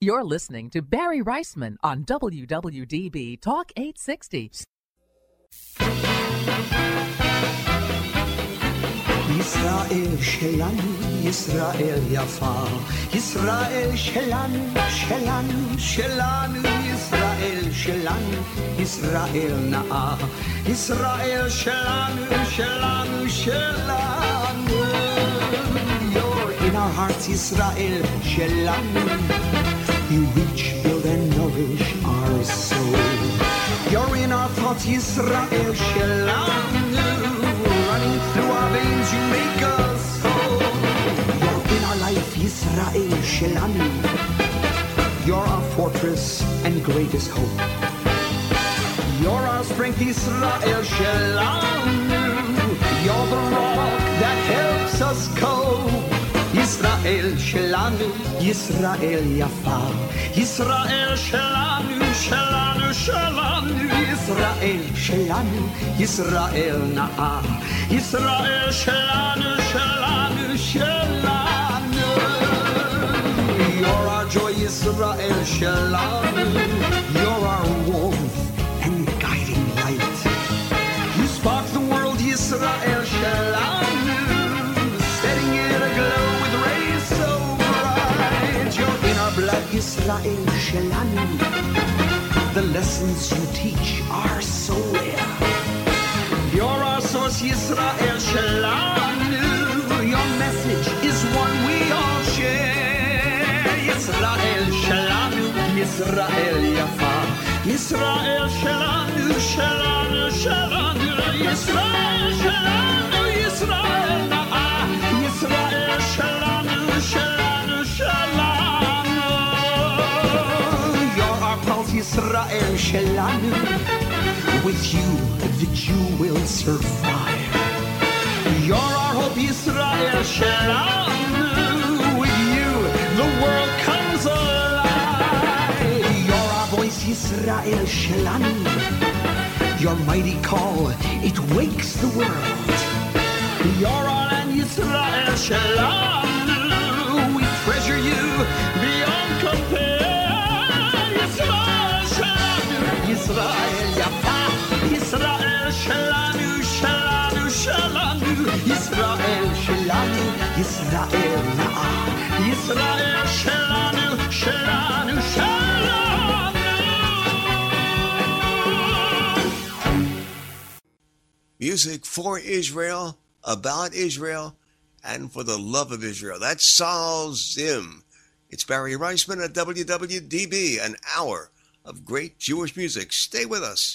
You're listening to Barry Reisman on WWDB Talk 860. ישראל שלנו, ישראל יפה, ישראל שלנו, שלנו, שלנו, ישראל שלנו, ישראל נאה, ישראל שלנו, שלנו, שלנו. You're in our hearts, ישראל שלנו. You reach, build and nourish our soul. You're in our thoughts, ישראל שלנו. Running through our veins, you make us whole. You're in our life, Yisrael Shelanu. You're our fortress and greatest hope. You're our strength, Yisrael Shelanu. You're the rock that helps us cope. Yisrael Shelanu, Yisrael Yafa. Yisrael Shelanu, Shelanu, Shelanu. Yisrael Shelanu, Yisrael Na'ah. Yisrael Shelanu, Shelanu, Shelanu. You're our joy, Yisrael Shelanu. You're our warmth and guiding light. You spark the world, Yisrael Shelanu, setting it aglow with rays so bright. You're in our blood, Yisrael Shelanu. The lessons you teach are so rare. You're our source, Yisrael Shelanu. Your message is one we all share. Yisrael Shelanu, Yisrael Yafa. Yisrael Shelanu, Shelanu, Shelanu. Yisrael Shelanu, Yisrael Na'ah. Yisrael Shelanu, Shelanu, Shelanu. You're our pulse, Yisrael Shelanu. With you, the Jew will survive. You're our hope, Yisrael Shelanu. With you, the world comes alive. You're our voice, Yisrael Shelanu. Your mighty call, it wakes the world. You're our land, Yisrael Shelanu. We treasure you beyond compare. Yisrael Shelanu, Yisrael Yafa. Yisrael Shelanu, Shelanu, Shelanu. Yisrael Shelanu, Yisrael Na'ah. Yisrael Shelanu, Shelanu, Shelanu. Music for Israel, about Israel, and for the love of Israel. That's Sal Zim. It's Barry Reisman at WWDB, an hour of great Jewish music. Stay with us.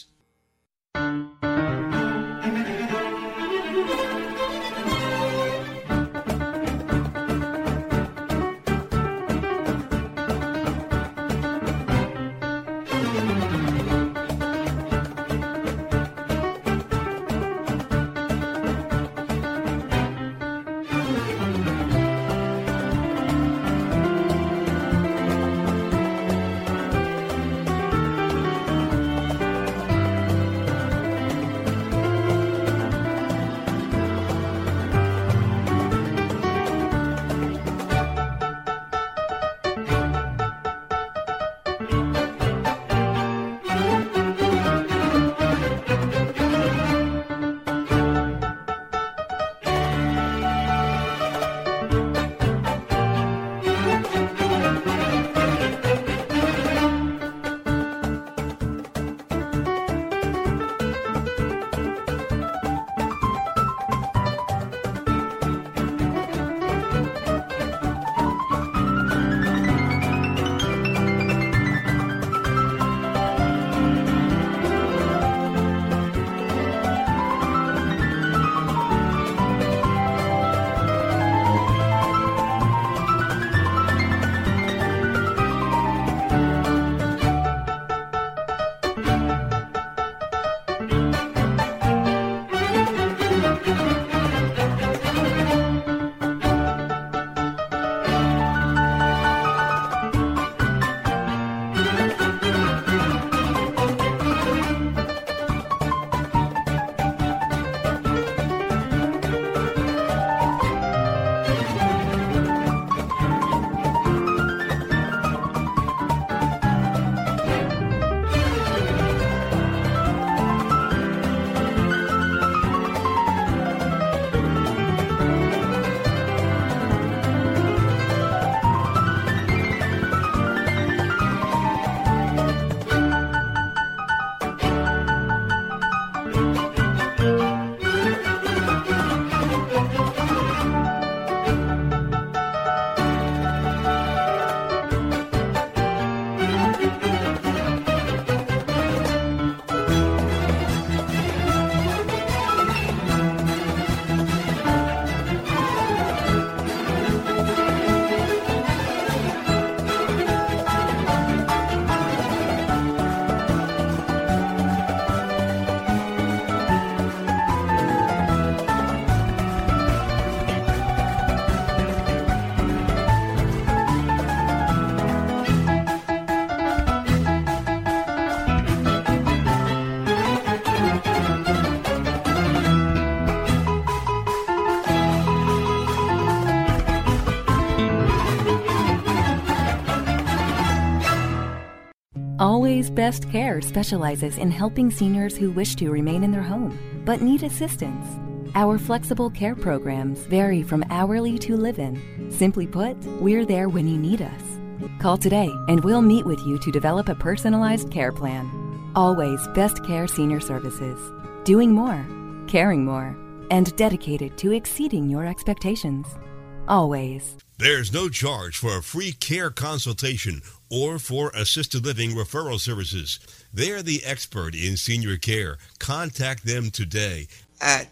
Always Best Care specializes in helping seniors who wish to remain in their home but need assistance. Our flexible care programs vary from hourly to live-in. Simply put, we're there when you need us. Call today and we'll meet with you to develop a personalized care plan. Always Best Care Senior Services. Doing more, caring more, and dedicated to exceeding your expectations. Always. There's no charge for a free care consultation or for assisted living referral services. They're the expert in senior care. Contact them today at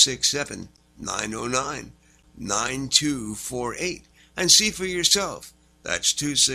267-909-9248 and see for yourself. That's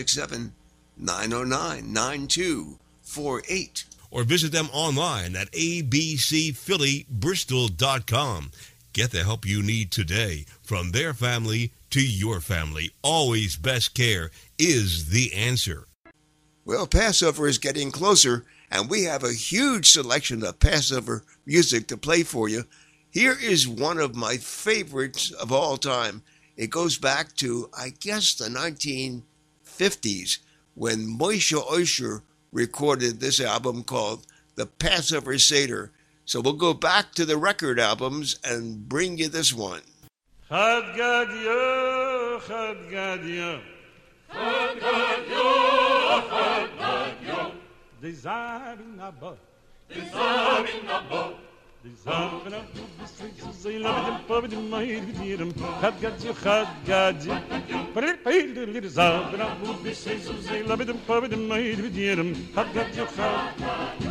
267-909-9248. Or visit them online at abcphillybristol.com. Get the help you need today, from their family to your family. Always Best Care is the answer. Well, Passover is getting closer, and we have a huge selection of Passover music to play for you. Here is one of my favorites of all time. It goes back to, I guess, the 1950s when Moshe Osher recorded this album called The Passover Seder. So we'll go back to the record albums and bring you this one. Chad Gadya, Chad Gadya, Chad Gadya, Chad Gadya. The Zabin Abba, the Zabin Abba, the Zabin Abba. They love them, Papa, the Maid, the Diram. Chad Gadya, Chad Gadya. But it paid the little Zabin Abba. They love them, Papa, the Maid, the Diram. Chad Gadya, Chad Gadya.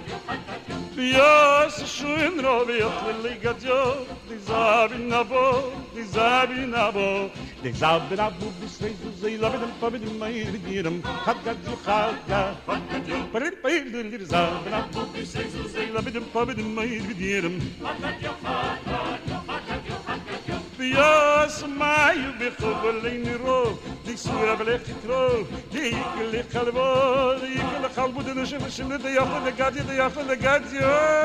Yes, schön robiert Lily Gadjo, die Zabin Abo, die Zabin Abo, die Zabin Abo, die Sei love them, Papa, the Maid, the Diram. Chad Gadya, Chad Gadya. But it paid the little Zabin Abo. They love them, Papa, the Maid, the Diram. Yes, my you be in row, the Sura Velechitro, the Kalbo, the Kalbo, the Shin, the Yaffa, the Gadia, the Yaffa, the Gadia.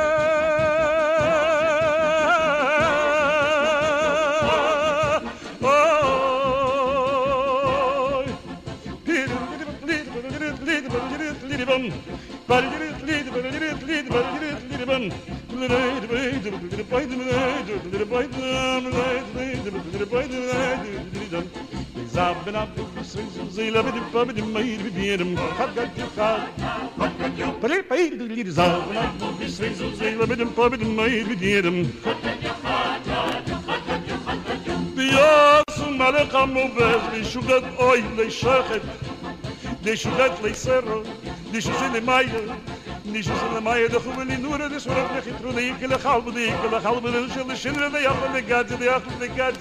Nicht in der Mai der Gewinn nur das war nicht in der Ikele Galbe die Ikele Galbe der Schindler der Jahre der Gad der Jahre der Gad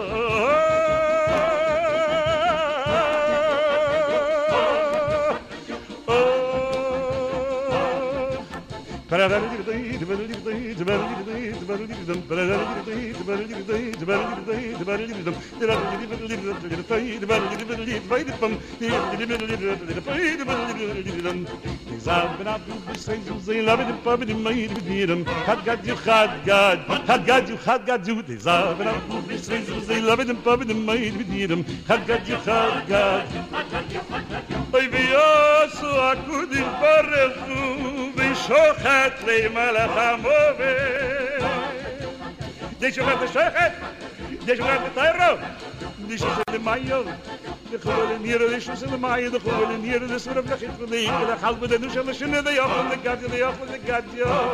שוחט למלך המובל די שוחט שוחט די שוחט טיירו די שוחט למאיו די חול ניר די שוחט למאיו די חול ניר די שורף לחית די די חלב די נושל שנה די יאפ די גאד די יאפ די גאד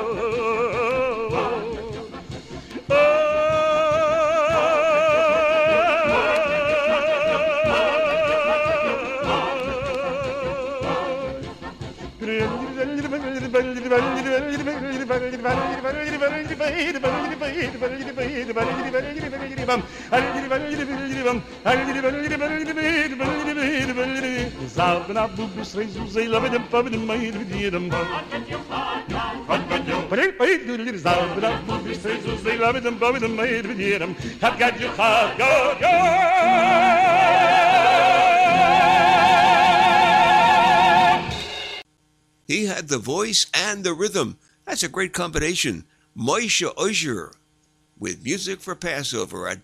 He had the voice and the rhythm. That's a great combination. Moshe Osher with music for Passover at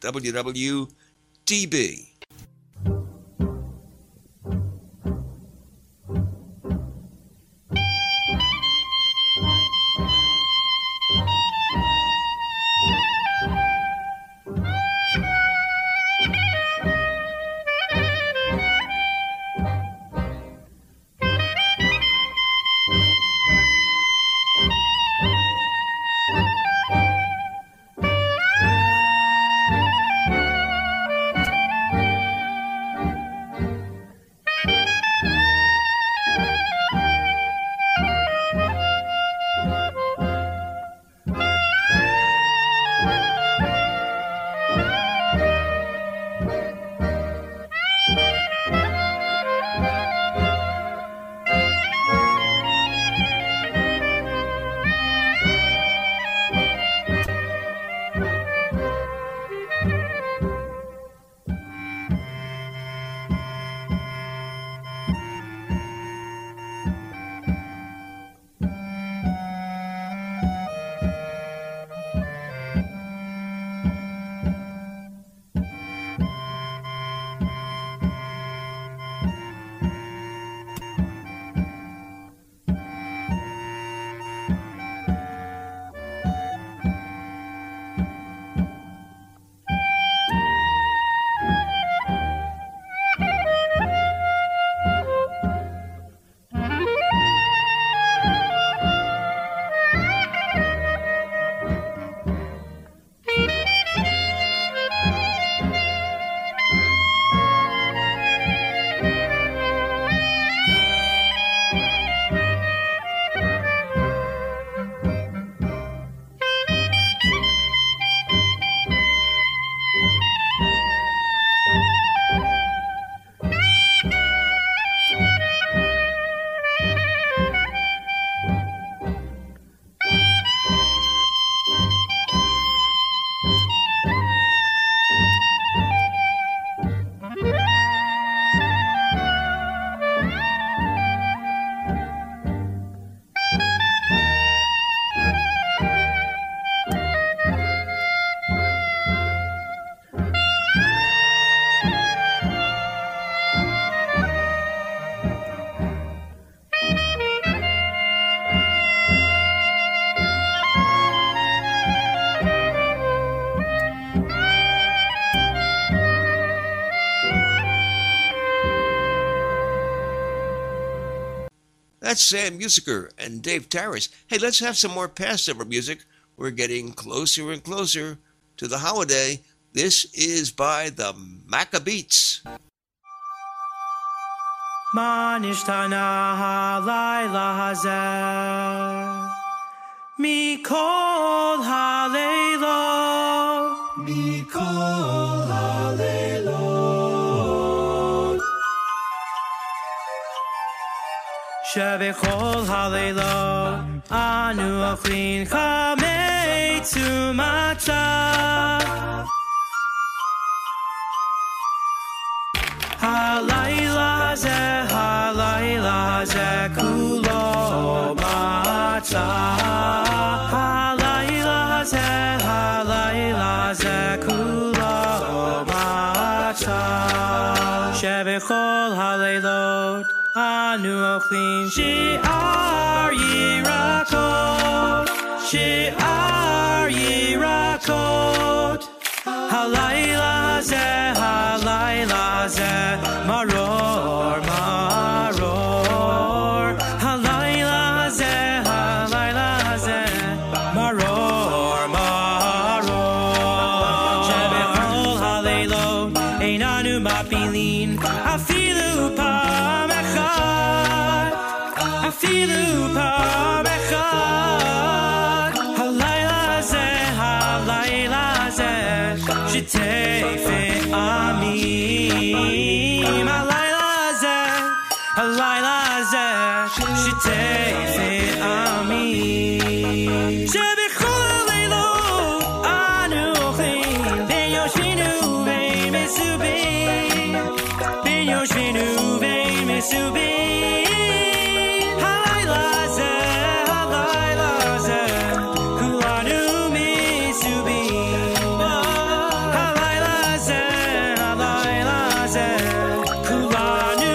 WWDB. That's Sam Musiker and Dave Tarras. Hey, let's have some more Passover music. We're getting closer and closer to the holiday. This is by the Maccabeats. Ma nishtana halayla hazeh mikol haleilot mikol haleilot shebechol haleilot anu achlin chametzu matzah halayla hazeh kulo matzah halayla hazeh kulo matzah shebechol haleilot anu ochlin shi'ar yirakot halayla hazeh maror halayla hazeh maror shebechol haleilot einanu mapilin afilu pam echad halayla hazeh shitefe amim halayla hazeh shitefe amim shebechol haleilot anu ochlin ben yoshvinu vein mesubin halayla hazeh kulanu mesubin halayla hazeh kulanu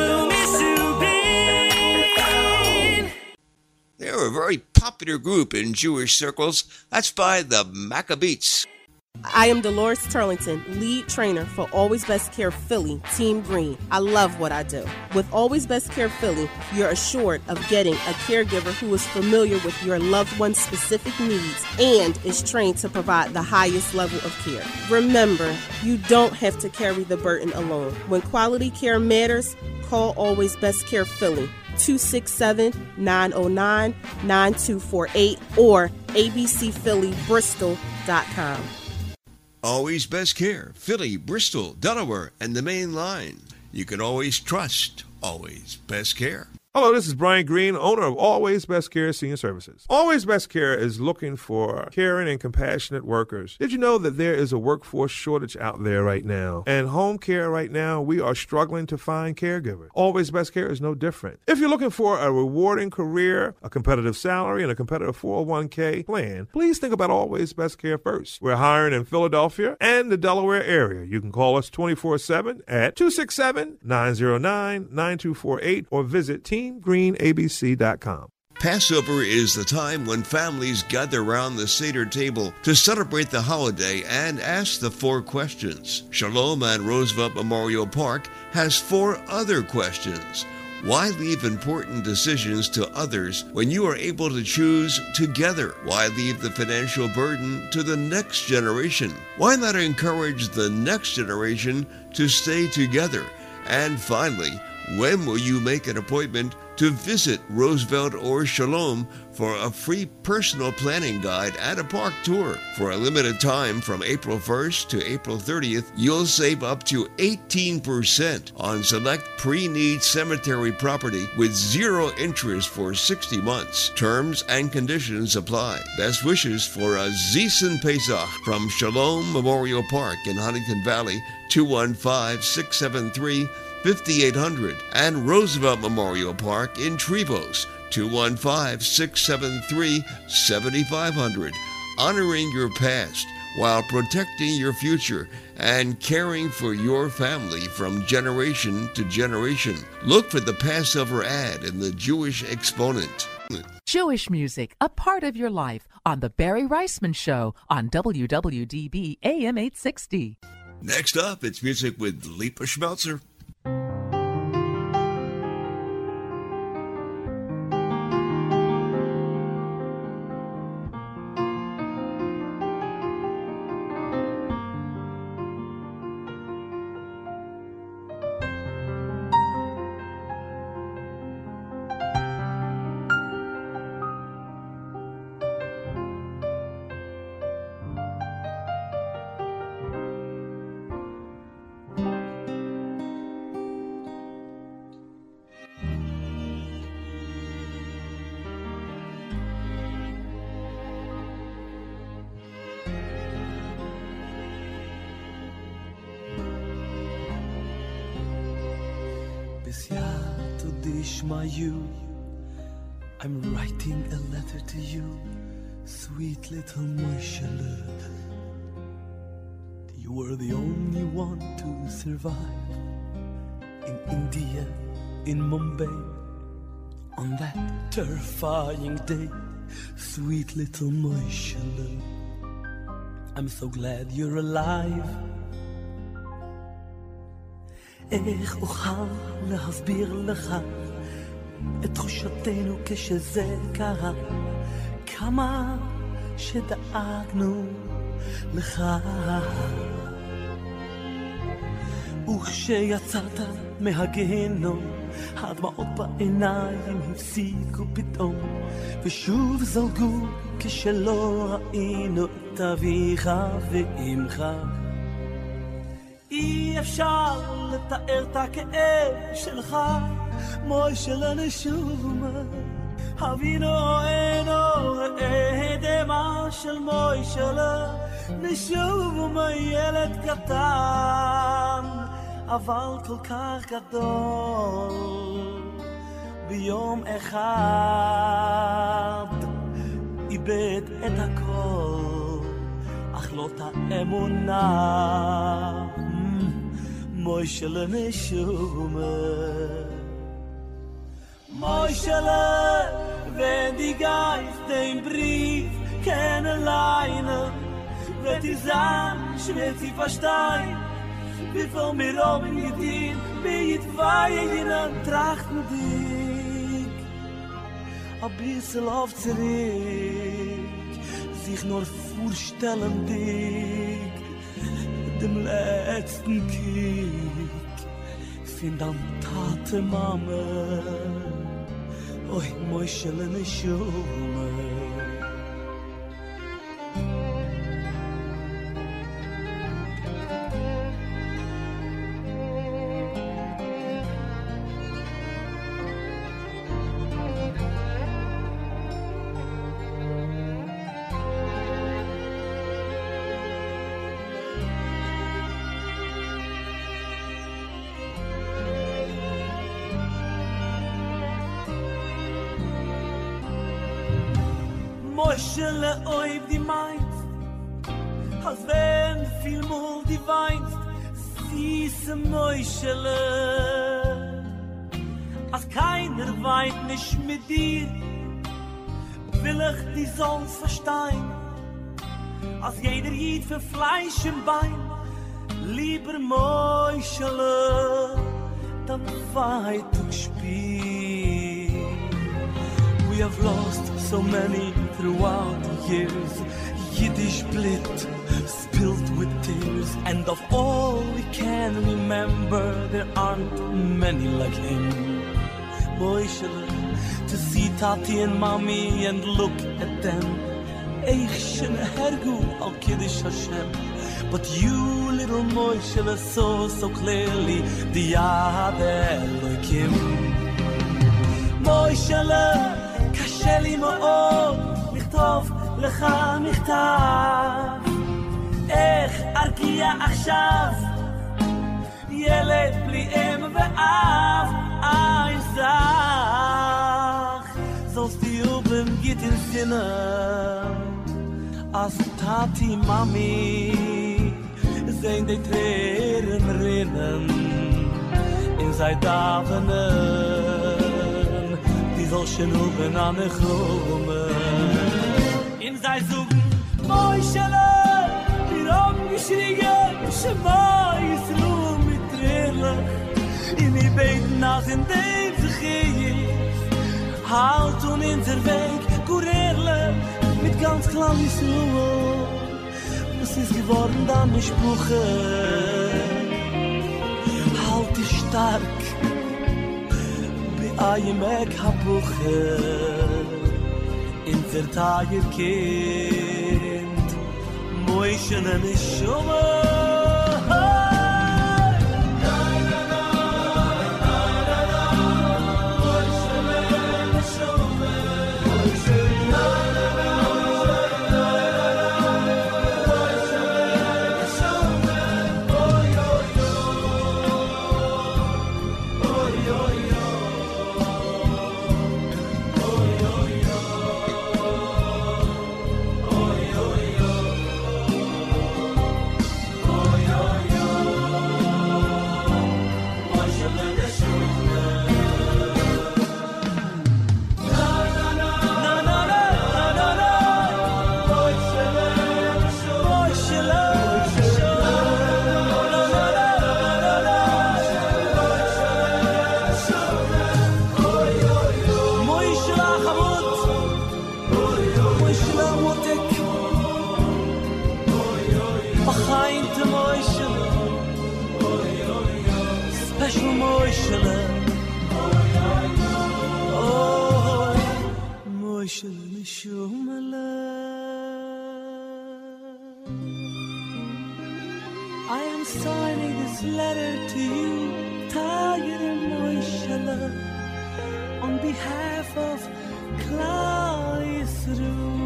mesubin. They're a very popular group in Jewish circles. That's by the Maccabeats. I am Dolores Turlington, lead trainer for Always Best Care Philly, Team Green. I love what I do. With Always Best Care Philly, you're assured of getting a caregiver who is familiar with your loved one's specific needs and is trained to provide the highest level of care. Remember, you don't have to carry the burden alone. When quality care matters, call Always Best Care Philly, 267-909-9248 or abcphillybristol.com. Always Best Care, Philly, Bristol, Delaware, and the Main Line. You can always trust Always Best Care. Hello, this is Brian Green, owner of Always Best Care Senior Services. Always Best Care is looking for caring and compassionate workers. Did you know that there is a workforce shortage out there right now? And home care right now, we are struggling to find caregivers. Always Best Care is no different. If you're looking for a rewarding career, a competitive salary, and a competitive 401k plan, please think about Always Best Care first. We're hiring in Philadelphia and the Delaware area. You can call us 24/7 at 267-909-9248 or visit TeamGreenABC.com. Passover is the time when families gather around the Seder table to celebrate the holiday and ask the 4 questions. Shalom at Roosevelt Memorial Park has 4 other questions. Why leave important decisions to others when you are able to choose together? Why leave the financial burden to the next generation? Why not encourage the next generation to stay together? And finally, when will you make an appointment to visit Roosevelt or Shalom for a free personal planning guide and a park tour? For a limited time from April 1st to April 30th, you'll save up to 18% on select pre-need cemetery property with 0 interest for 60 months. Terms and conditions apply. Best wishes for a Zison Pesach from Shalom Memorial Park in Huntington Valley, 215-673-5800, and Roosevelt Memorial Park in Trevose, 215-673-7500. Honoring your past while protecting your future and caring for your family from generation to generation. Look for the Passover ad in the Jewish Exponent. Jewish music, a part of your life, on The Barry Reisman Show on WWDB AM 860. Next up, it's music with Lipa Schmelzer. Ishmael, I'm writing a letter to you, sweet little Moshele. You were the only one to survive in India, in Mumbai, on that terrifying day, sweet little Moshele. I'm so glad you're alive. איך אוכל להסביר לך את תחושתנו כשזה קרה, כמה שדאגנו לך. וכשיצאת מהגיהנום, הדמעות בעיניים הפסיקו פתאום, ושוב זלגו כשלא ראינו את אביך ואמך. אי אפשר לתאר את הכאב שלך, מוישל נשמה. אבינו אינו ראה דמעה של מוישל, נשמה ילד קטן, אבל כל כך גדול. ביום אחד איבד את הכל, אך לא את האמונה. Moishele neshuma, Moishele, wenn die Geist den Brief kennenlernen, wird die Sand, wird sie verstehen, wie von mir oben gedient, wie ich weihen trachten dich, ein bisschen auf zurück, sich nur vorstellen dich, dem letzten Krieg fin dann Tate Mama, oi Moishele neshuma. Moishele oib die meinst, als wenn viel mul die weinst, süße Moishele. Als keiner weint nicht mit dir, will ich die sonst verstehen. Als jeder Jid für Fleisch im Bein, lieber Moishele, dann weit und spiel. We have lost so many throughout the years, Yiddish blit, spilled with tears, and of all we can remember, there aren't many like him. Moishele, to see Tati and Mommy and look at them, Eich shene hergu al Kiddush Hashem. But you, little Moishele, saw so clearly the Yad Elohim. Moishele, קשה לי מאוד לכתוב לך מכתב, איך ארגיע עכשיו ילד בלי אם ואב. Ein Sach sollst die oben geht in Sinnen, als Tati Mami sehen die Tränen rinnen in sei Davenen, die soll schon oben an der Chome in sei Sugen. Moishele, wir haben geschrien, Shema Yisru mit Tränen, in die Beten nach in dem Zechiyis, halt und in der Weg, Kurerle, mit ganz klar Yisru, was ist geworden dann mit Sprüche, halt dich stark, beayemek hapuche, in der Tage Kind, Moishele Neshoma. moishel neshumala. I am signing this letter to you, Tayer Moishala, on behalf of Klal Yisroel.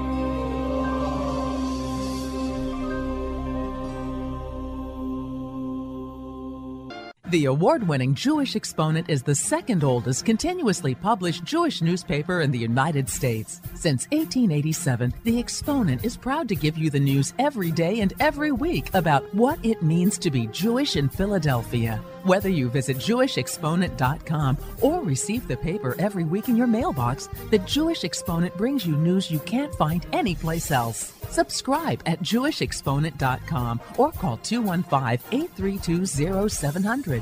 The award-winning Jewish Exponent is the second oldest continuously published Jewish newspaper in the United States. Since 1887, the Exponent is proud to give you the news every day and every week about what it means to be Jewish in Philadelphia. Whether you visit JewishExponent.com or receive the paper every week in your mailbox, the Jewish Exponent brings you news you can't find anyplace else. Subscribe at JewishExponent.com or call 215-832-0700.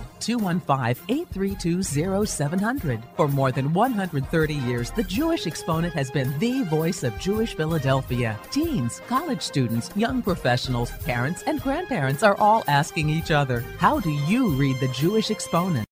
215-832-0700. For more than 130 years, the Jewish Exponent has been the voice of Jewish Philadelphia. Teens, college students, young professionals, parents, and grandparents are all asking each other, how do you read the Jewish Exponent?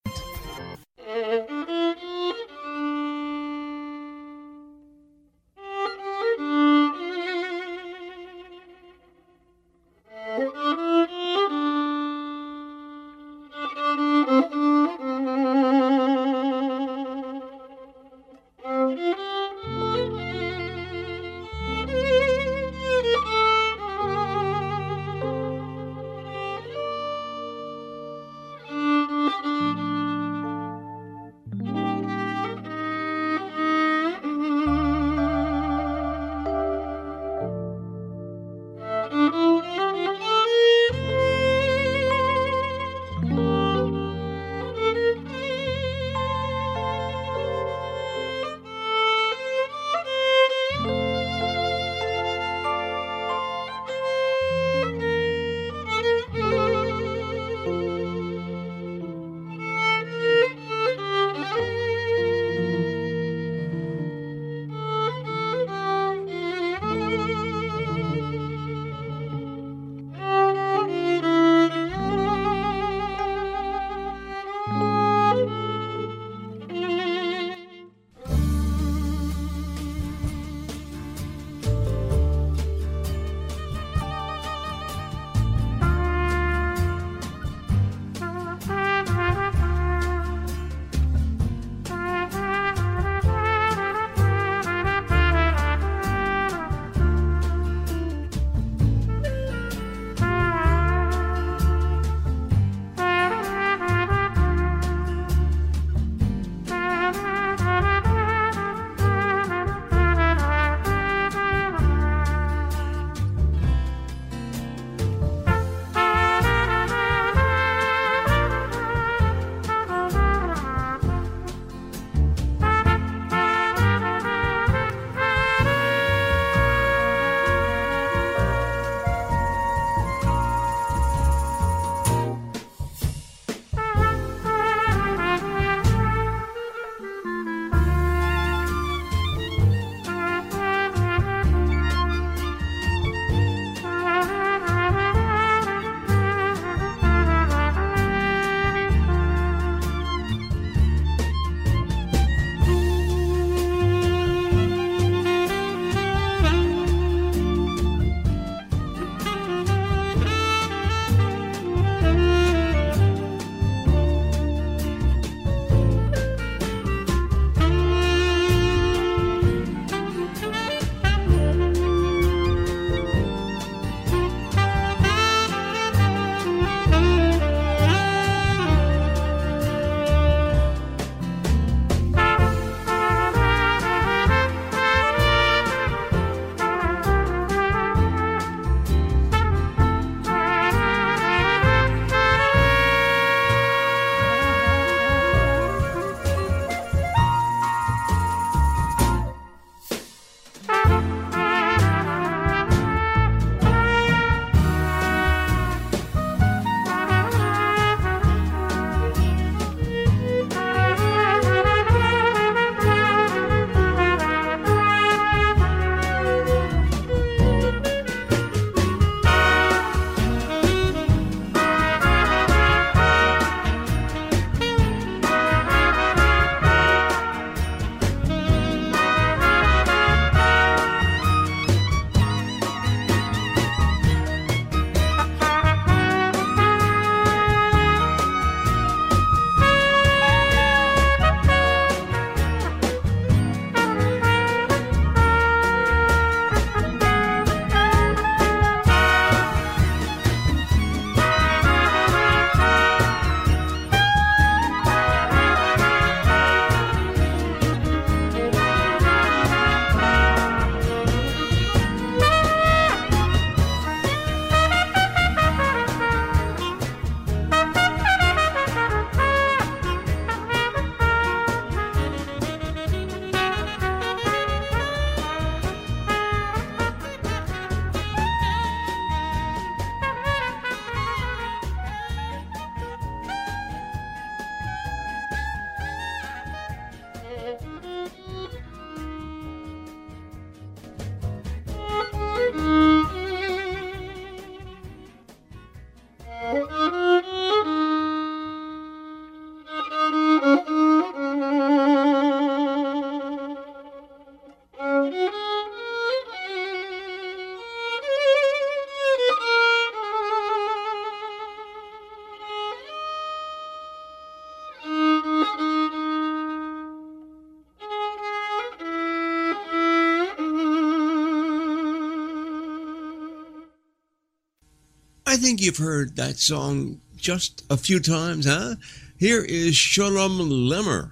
think you've heard that song just a few times, huh? Here is Sholem Lemmer.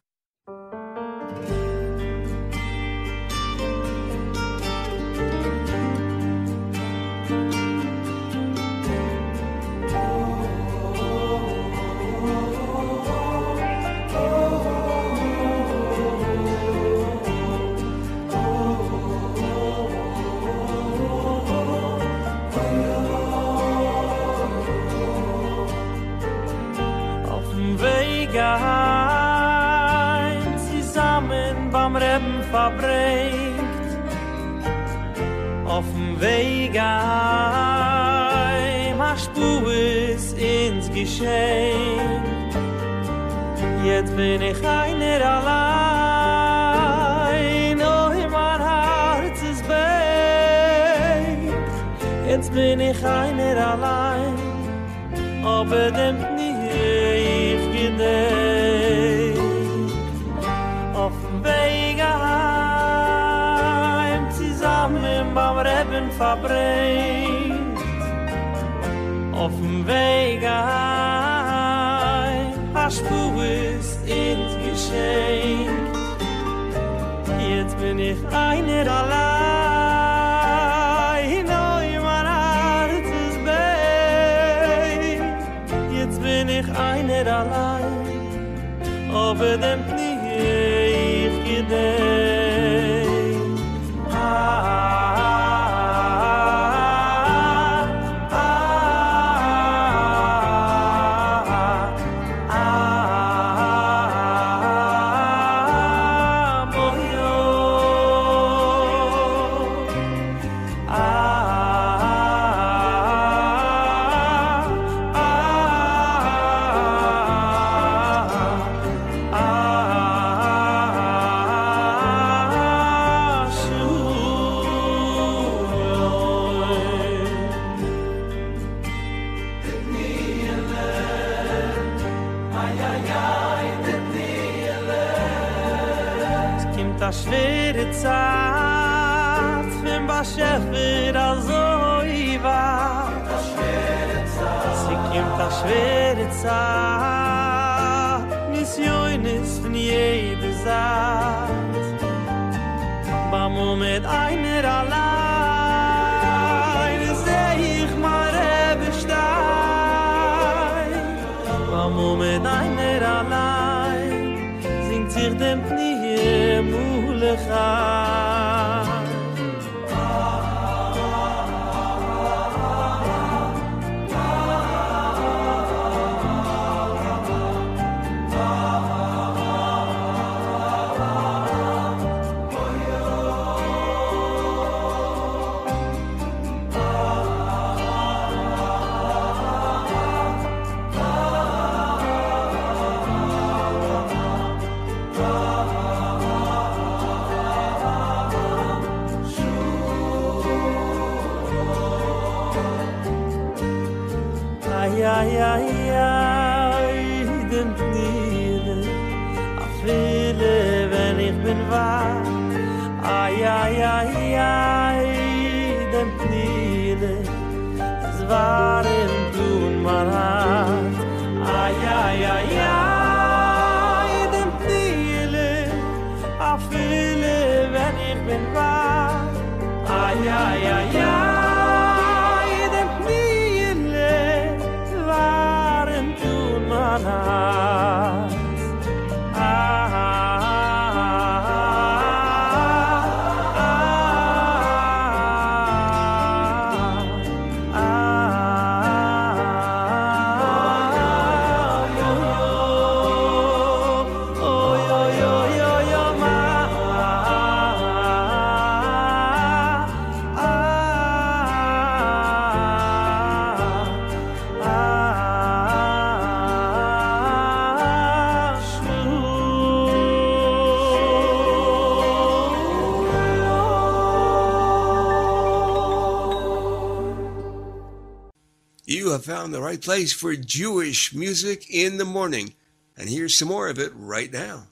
Verbringt auf dem Weg heim, hast du es ins Geschenk. Jetzt bin ich einer allein, oh, mein Herz ist weg. Jetzt bin ich einer allein, aber dem nicht gedenk. Auf dem Weg heim, zusammen beim Reben verbringt. Auf dem Weg heim, hast du es ins Geschenk. Jetzt bin ich einer allein, oh, mein Herz ist weg. Jetzt bin ich einer allein, aber dem nicht gedenk. Schwere Zeit, Missiones von jeder Seite. Bamo mit einer allein, seh ich mein Rebestein. Bamo mit einer allein, singt sich dem Knie Mulechai. Dem Kniele, es waren du und mein Herz. Dem Kniele, a viele, wenn ich bin wahr. Dem Kniele, waren du und mein Herz. Found the right place for Jewish music in the morning, and here's some more of it right now.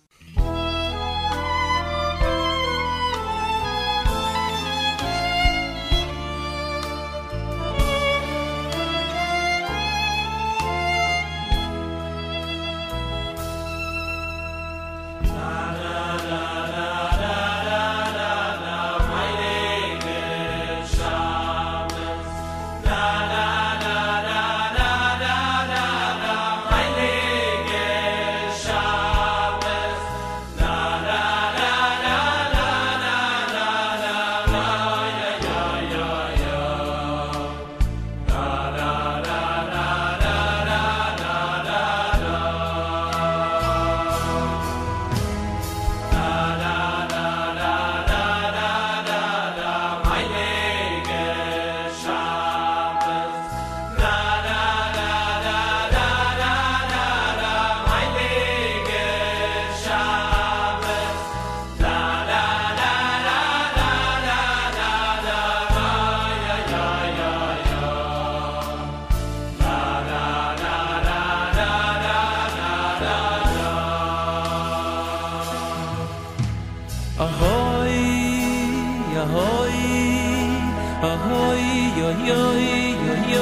Ahoy, ahoy, ahoy, yo, yo, yo, yo.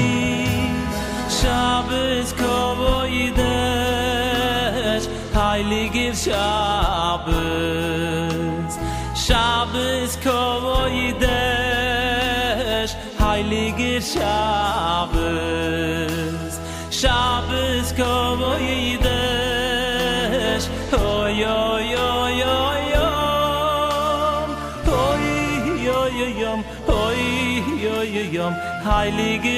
Shabbos kovoidesh, heilige Shabbos. Shabbos kovoidesh, heilige Shabbos. Shabbos kovoidesh, oh, yo, yo, yo, yo. Yom heilige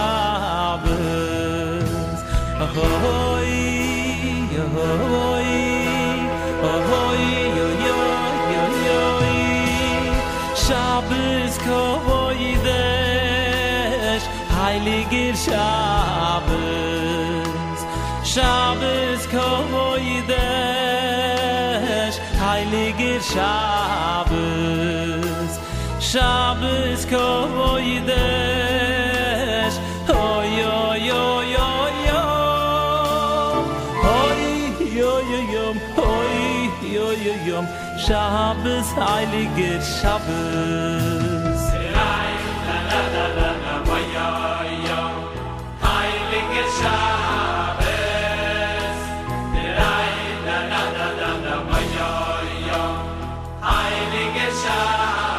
Shabbos ahoy ahoy ahoy yo yo yo yo Shabbos kovoidesh heilige Shabbos Shabbos kovoidesh heilige Shabbos Shabbos kovoidesh oh yo yo yo yo oh yo yo yo oh yo yo yo Shabbos heilige Shabbos la la la la la la yo yo heilige Shabbos la la la la la la yo yo heilige Shabbos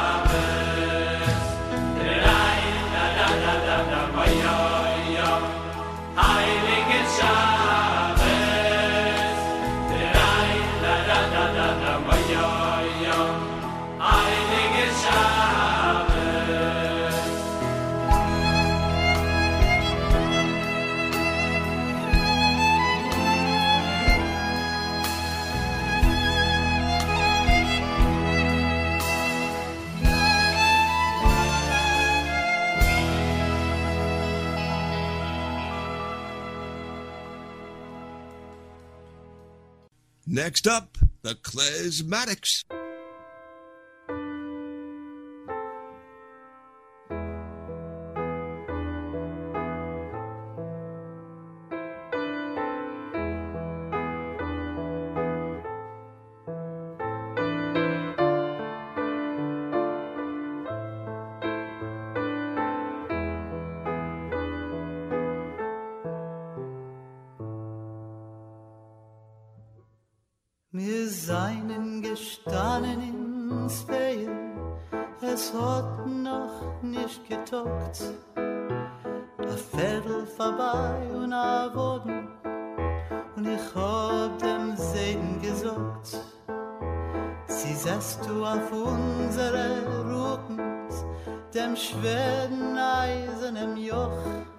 Next up, the Klezmatics. Wir seien gestanden ins Feen, es hat noch nicht getockt. A Viertel vorbei und a Woden, und ich hab dem Seiden gesagt, sie setzt du auf unsere Rücken, dem schweren eisernen Joch.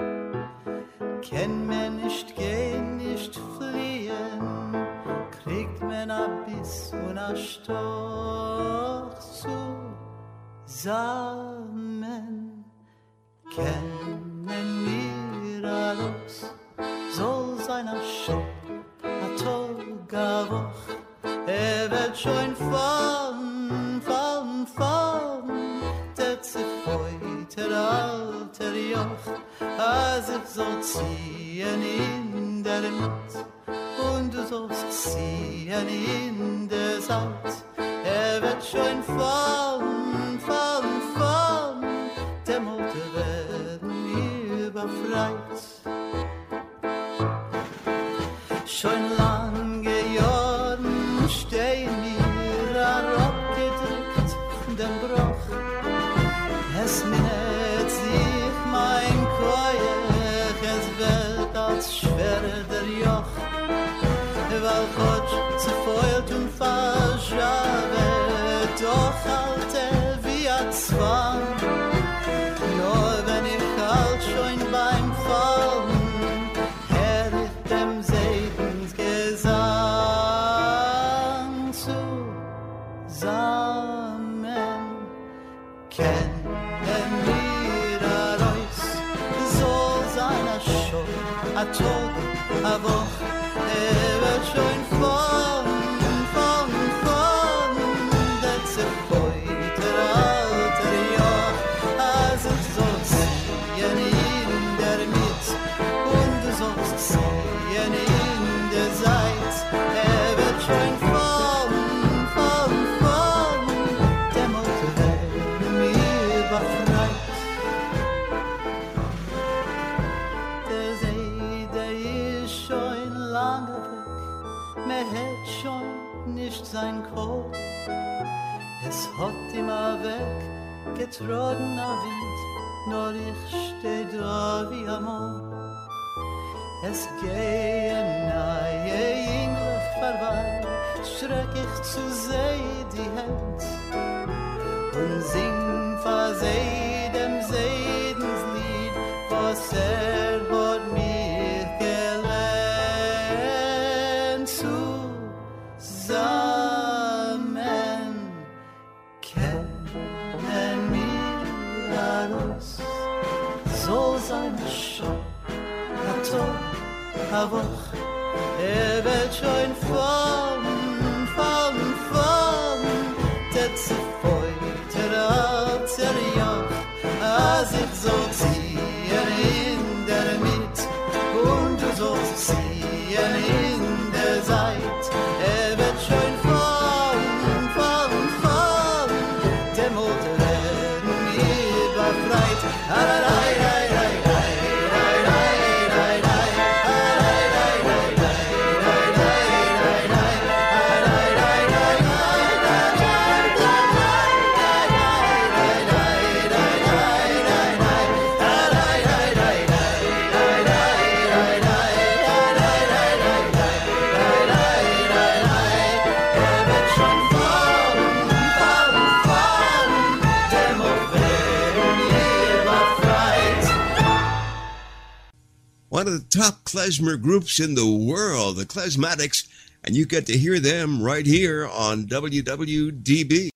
Kenn mir nicht gehen, nicht fliehen, kriegt man a Biss und a Stoch zusammen. Kennen wir alles, soll sein a Schock, a Tag, a Woch. Wird schon fallen, der zerfeute alte Joch. Als ich soll ziehen in der Mitte, und du sollst ziehen in der Salz. Wird schon fallen, der Mutter werden überfreit. Schon lange Jahren stehen wir abgedrückt, den Bruch. Es minnet sich mein Koyach, es wird als schwerer der Joch. Weil Gott zerfeuert und verscharet, doch halt wie ein Zwang. Nur wenn ich halt schon beim Fallen, hör ich dem Segensgesang zusammen. Kennen wir Reus, soll sein a Schock, a Tag, a Woch. Wird schon fallen, der zerfeute alte Joch. Als ich soll ziehen in der Mitte, und du sollst ziehen in der Seite. Wird schon fallen, Chol. Es hat ihm weg getragen a Wind, nur ich steh da wie am Mond. Es gehen nahe in Luft vorbei, schreck ich zu sehen die Hand und sing vor jedem Seidenslied, was hat mir gelernt. Zusammen kennen wir alles, so sein schon a Tag, a Woch, wird schon fallen, Tetze feuter als Joch, als ich so ziehen in der Mitte, und du sollst ziehen in der Seite, wird schon fallen, der Motor werden überfreit, One of the top klezmer groups in the world, the Klezmatics, and you get to hear them right here on WWDB.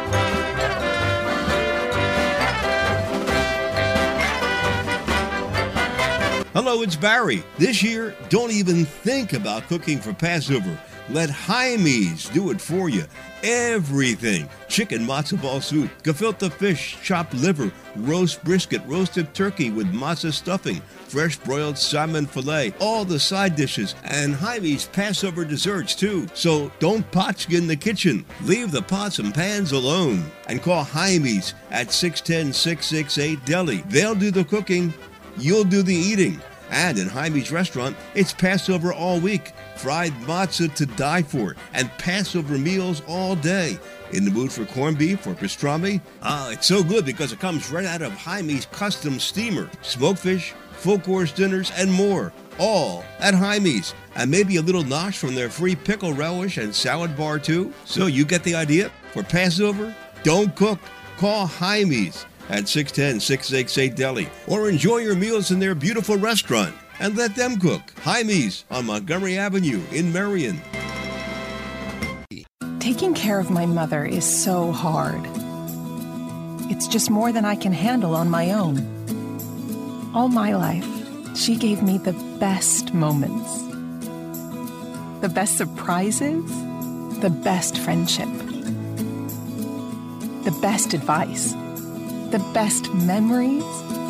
Hello, it's Barry. This year, don't even think about cooking for Passover. Let Jaime's do it for you. Everything. Chicken matzo ball soup, gefilte fish, chopped liver, roast brisket, roasted turkey with matzo stuffing, fresh broiled salmon fillet, all the side dishes, and Jaime's Passover desserts too. So don't potchkin in the kitchen. Leave the pots and pans alone. And call Jaime's at 610-668-DELI. They'll do the cooking. You'll do the eating. And in Jaime's restaurant, it's Passover all week. Fried matzah to die for, and Passover meals all day. In the mood for corned beef or pastrami? It's so good because it comes right out of Jaime's custom steamer. Smoked fish, full-course dinners, and more. All at Jaime's. And maybe a little nosh from their free pickle relish and salad bar too. So you get the idea? For Passover, don't cook. Call Jaime's at 610-668-DELI. Or enjoy your meals in their beautiful restaurant and let them cook. Jaime's on Montgomery Avenue in Marion. Taking care of my mother is so hard. It's just more than I can handle on my own. All my life, she gave me the best moments, the best surprises, the best friendship, the best advice, the best memories,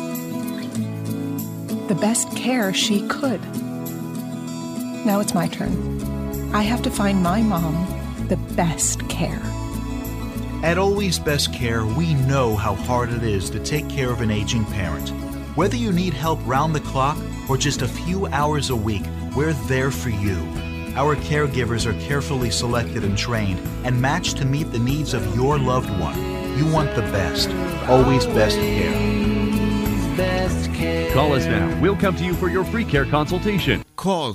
the best care she could. Now it's my turn. I have to find my mom the best care. At Always Best Care, we know how hard it is to take care of an aging parent. Whether you need help round the clock or just a few hours a week, we're there for you. Our caregivers are carefully selected and trained and matched to meet the needs of your loved one. You want the best. Always Best Care. Call us now. We'll come to you for your free care consultation. Call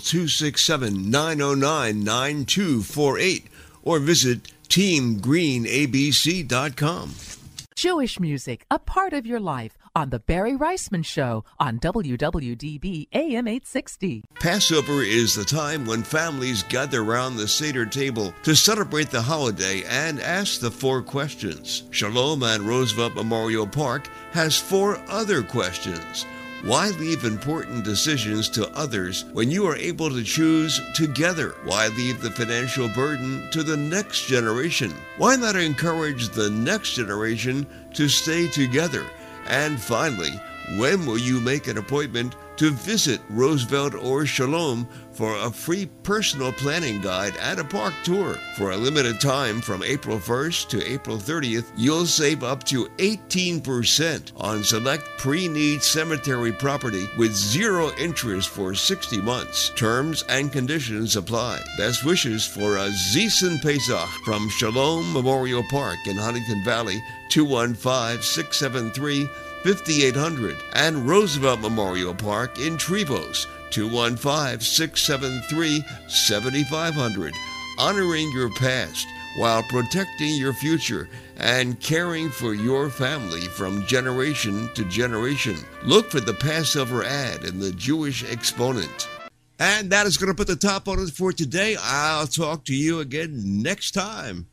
267-909-9248 or visit teamgreenabc.com. Jewish music, a part of your life, on The Barry Reisman Show on WWDB AM 860. Passover is the time when families gather around the Seder table to celebrate the holiday and ask the 4 questions. Shalom at Roosevelt Memorial Park has 4 other questions. Why leave important decisions to others when you are able to choose together? Why leave the financial burden to the next generation? Why not encourage the next generation to stay together? And finally, when will you make an appointment to visit Roosevelt or Shalom for a free personal planning guide and a park tour. For a limited time from April 1st to April 30th, you'll save up to 18% on select pre-need cemetery property with zero interest for 60 months. Terms and conditions apply. Best wishes for a Zisen Pesach from Shalom Memorial Park in Huntington Valley, 215-673-5800, and Roosevelt Memorial Park in Trevose, 215-673-7500. Honoring your past while protecting your future and caring for your family from generation to generation. Look for the Passover ad in the Jewish Exponent. And that is going to put the top on it for today. I'll talk to you again next time.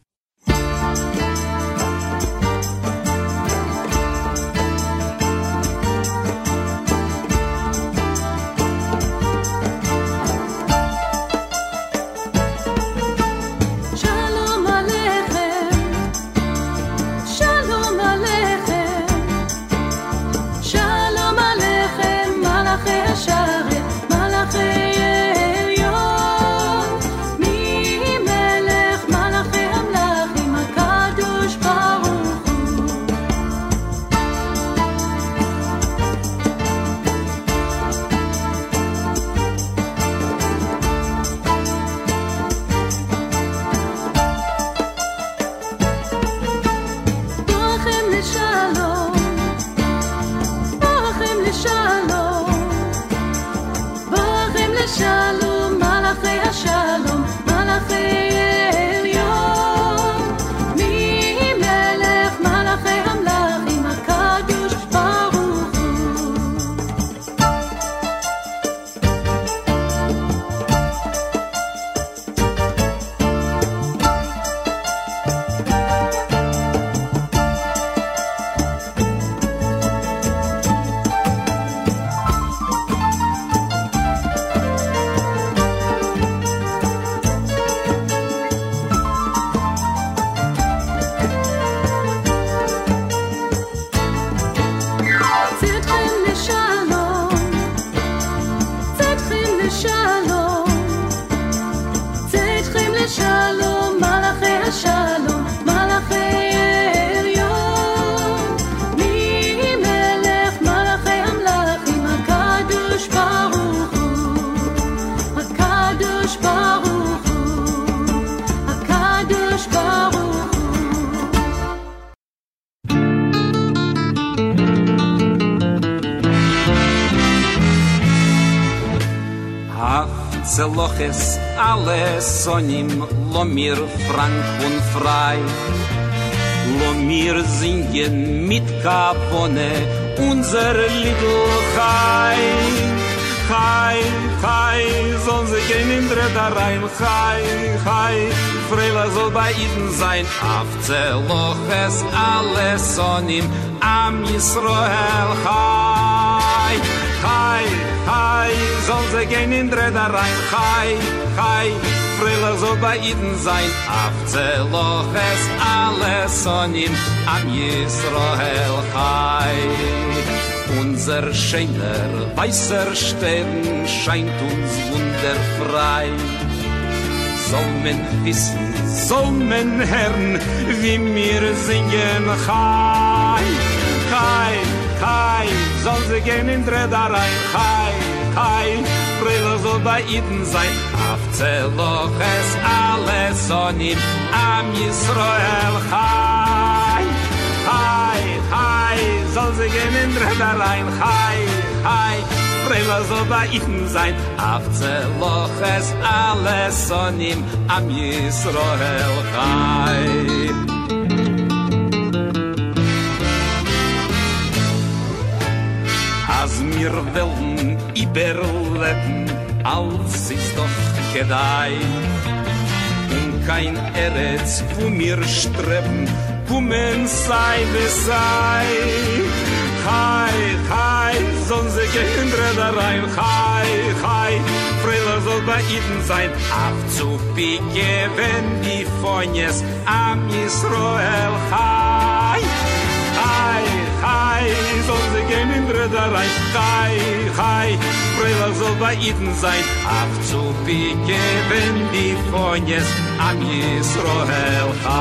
Zeloches alle Sonim Lomir frank und frei Lomir singen mit Kapone unser Little Chai Chai, Chai, sollen sie gehen in Dreda rein Chai, Chai, Freila soll bei Iden sein Auf Zeloches alle Sonim Am Yisroel Chai Chai, Chai, soll sie gehen in Dreda rein Chai, Chai, Freila soll bei Iden sein Auf Zeloches alle Sonim Am Yisroel Chai Unser schöner, weißer Stern scheint uns wunderfrei. Soll man wissen, soll man hören, wie wir singen Chai, Chai, Chai, soll sie gehen in Dreda rein Chai, Chai, Freila soll bei Iden sein Auf Zeloches alle Sonim Am Yisroel Chai, Chai, Chai, soll sie gehen in Dreda rein Chai, Chai, Freila soll bei Iden sein Auf Zeloches alle Sonim Am Yisroel Chai. Als mir wollen überleben, als ist doch gedei. Und kein Eretz, wo mir streben, kommen sei bis sei. Chai, Chai, sollen sie gehen Dreda rein, Chai, Chai, Freila soll bei Iden sein. Ach, zu begeben die Feunes am Yisroel, Chai, Chai, Chai, sollen sie gehen in Dreda rein, Chai, Chai, soll bei Iden sein, auf zu begeben die Fonjes am Yisroel Chai.